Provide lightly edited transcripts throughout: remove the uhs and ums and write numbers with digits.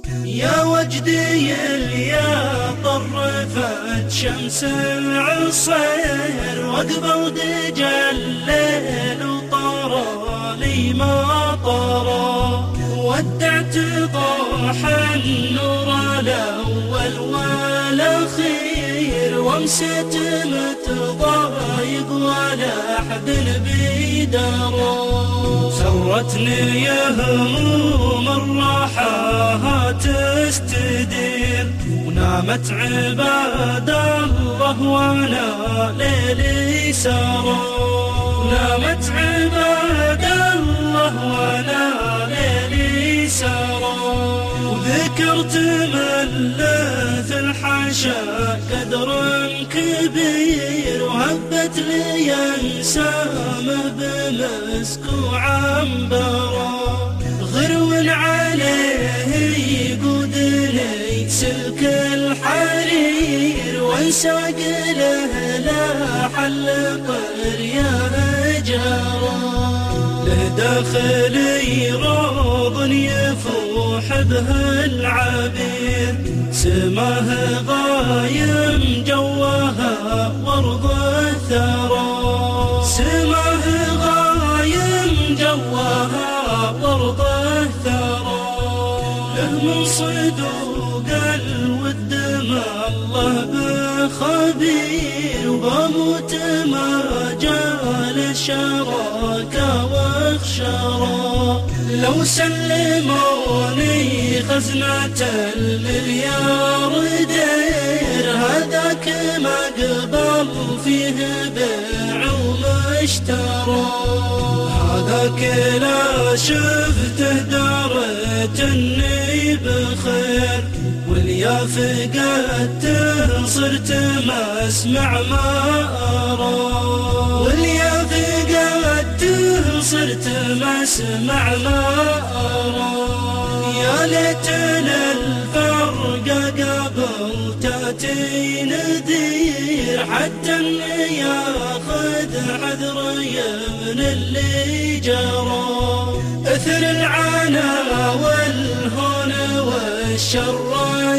يا وجدي يا طرفت شمس العصير واقبل دجى الليل وطرى لي ما طرى، ودعت ضحى النور الأول والأخير وامسيت متضايق ولا أحد بيدرى. سرتني هموم الراحة تستدير ونامت عباد الله وانا ليلي سرى، نامت عباد الله وانا ليلي سرى. وذكرت من لذ الحشا قدر كبير وهبت لي انسامه بمسك وعنبره، غرو عليه يقودني سلك الحرير وانساق له لا حل قريه جرى. له داخلي روض يفوح به العبير، سماه غايم جواها ورض الثرى، سماه غايم جواها ورض الثرى. له من صدوق الود ما الله بخبير، وبموت ما جال شراكه واخشرى. لو سلموني خزنة المليار دير هذاك مقبل فيه بيع ومشترى، هذاك لا شفته دارت اني بخير واليا فقدته صرت ما اسمع ما ارى، واليا فقدته صرت ما اسمع ما ارى. يا ليتنا الفرقه قبل تاتي نذير حتى اني ياخذ حذري من اللي جرى. اثر العنا والهون والشر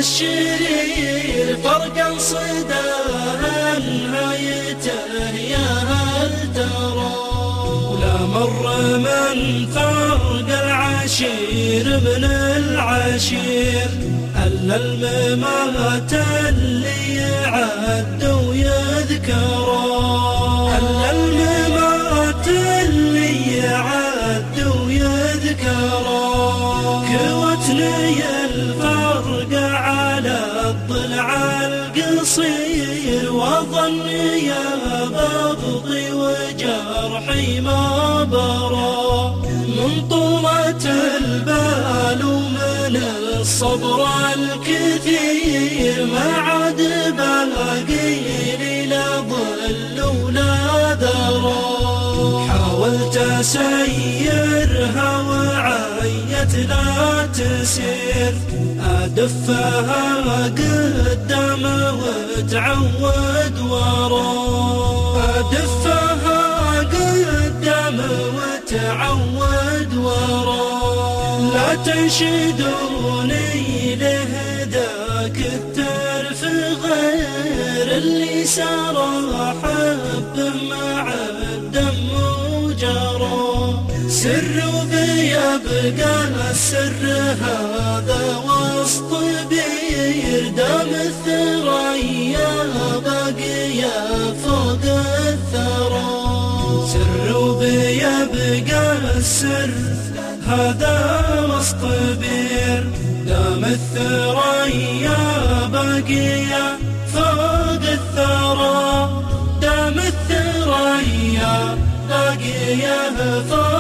الشرير فرقا صداها نهايته يا هل ترى. ولا مر من فرق العشير من العشير الا الممات اللي يعد ويذكره، الا الممات اللي يعد ويذكره. كوتني الفرق على الضلع القصير وظني يا بغضي وجرحي ما برى، من طولة البال ومن الصبر الكثير ما عاد باقي لي لا ظل ولا ذرى. حاولت اسيرها وعيت لا تسير، ادفها قدام وتعود ورا، ادفها قدام وتعود ورا. لا تنشدوني لهداك الترف غير اللي سار حبه مع الدم وجرى. سر بيبقى السر هذا وسط بير دام الثريا باقية فوق الثرى. سر بيبقى السر هذا وسط بير دام الثريا باقية فوق الثرى، دام الثريا باقية فوق